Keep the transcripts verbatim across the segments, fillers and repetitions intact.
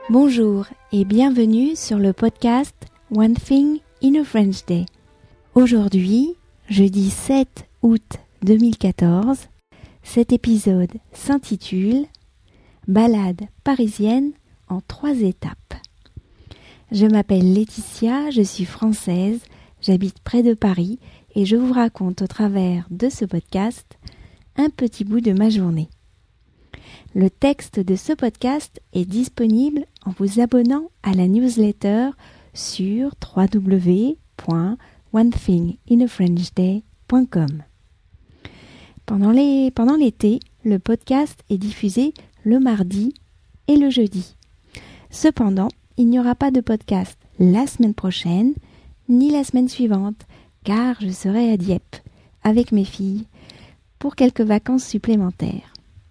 Bonjour et bienvenue sur le podcast One Thing in a French Day. Aujourd'hui, jeudi sept août deux mille quatorze, cet épisode s'intitule « Balade parisienne en trois étapes ». Je m'appelle Laetitia, je suis française, j'habite près de Paris et je vous raconte au travers de ce podcast un petit bout de ma journée. Le texte de ce podcast est disponible en vous abonnant à la newsletter sur w w w point one thing in a french day point com. Pendant, les, pendant l'été, le podcast est diffusé le mardi et le jeudi. Cependant, il n'y aura pas de podcast la semaine prochaine ni la semaine suivante, car je serai à Dieppe avec mes filles pour quelques vacances supplémentaires.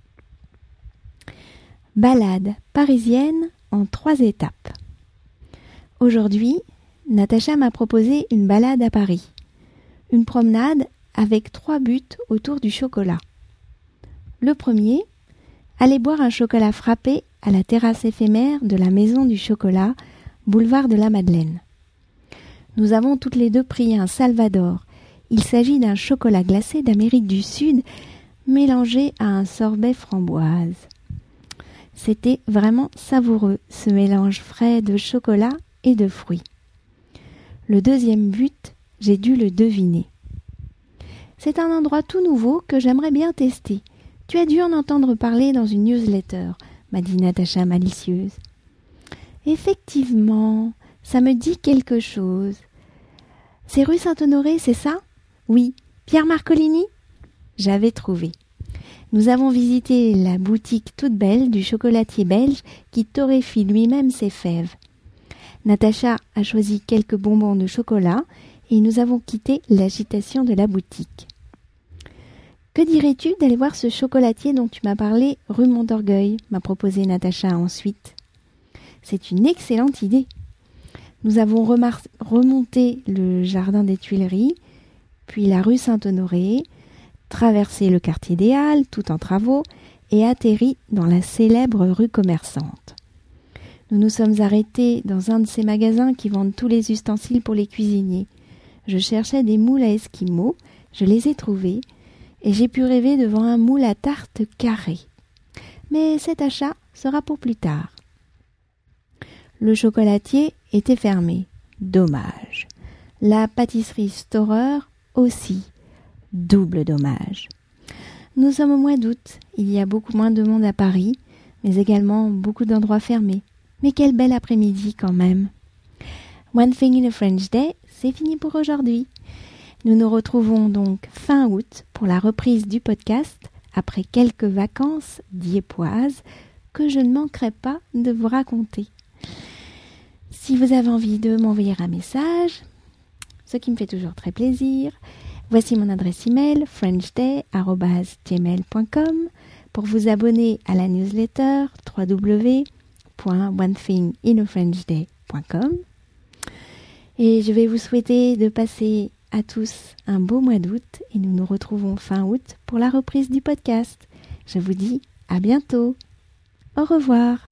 Balade parisienne en trois étapes. Aujourd'hui, Natacha m'a proposé une balade à Paris. Une promenade avec trois buts autour du chocolat. Le premier, aller boire un chocolat frappé à la terrasse éphémère de la Maison du Chocolat, boulevard de la Madeleine. Nous avons toutes les deux pris un Salvador. Il s'agit d'un chocolat glacé d'Amérique du Sud mélangé à un sorbet framboise. C'était vraiment savoureux, ce mélange frais de chocolat et de fruits. Le deuxième but, j'ai dû le deviner. C'est un endroit tout nouveau que j'aimerais bien tester. Tu as dû en entendre parler dans une newsletter, m'a dit Natacha malicieuse. Effectivement, ça me dit quelque chose. C'est rue Saint-Honoré, c'est ça? Oui. Pierre Marcolini? J'avais trouvé. Nous avons visité la boutique toute belle du chocolatier belge qui torréfie lui-même ses fèves. Natacha a choisi quelques bonbons de chocolat et nous avons quitté l'agitation de la boutique. Que dirais-tu d'aller voir ce chocolatier dont tu m'as parlé rue Montorgueil, m'a proposé Natacha ensuite. C'est une excellente idée. Nous avons remar- remonté le jardin des Tuileries, puis la rue Saint-Honoré, traversé le quartier des Halles, tout en travaux, et atterri dans la célèbre rue commerçante. Nous nous sommes arrêtés dans un de ces magasins qui vendent tous les ustensiles pour les cuisiniers. Je cherchais des moules à esquimaux, je les ai trouvés, et j'ai pu rêver devant un moule à tarte carré. Mais cet achat sera pour plus tard. Le chocolatier était fermé. Dommage. La pâtisserie Storer aussi. Double dommage. Nous sommes au mois d'août. Il y a beaucoup moins de monde à Paris, mais également beaucoup d'endroits fermés. Mais quel bel après-midi quand même. One Thing in a French Day, c'est fini pour aujourd'hui. Nous nous retrouvons donc fin août pour la reprise du podcast après quelques vacances dieppoises que je ne manquerai pas de vous raconter. Si vous avez envie de m'envoyer un message, ce qui me fait toujours très plaisir, voici mon adresse email frenchday arobase gmail point com pour vous abonner à la newsletter w w w point one thing in a french day point com. Et je vais vous souhaiter de passer à tous un beau mois d'août et nous nous retrouvons fin août pour la reprise du podcast. Je vous dis à bientôt. Au revoir.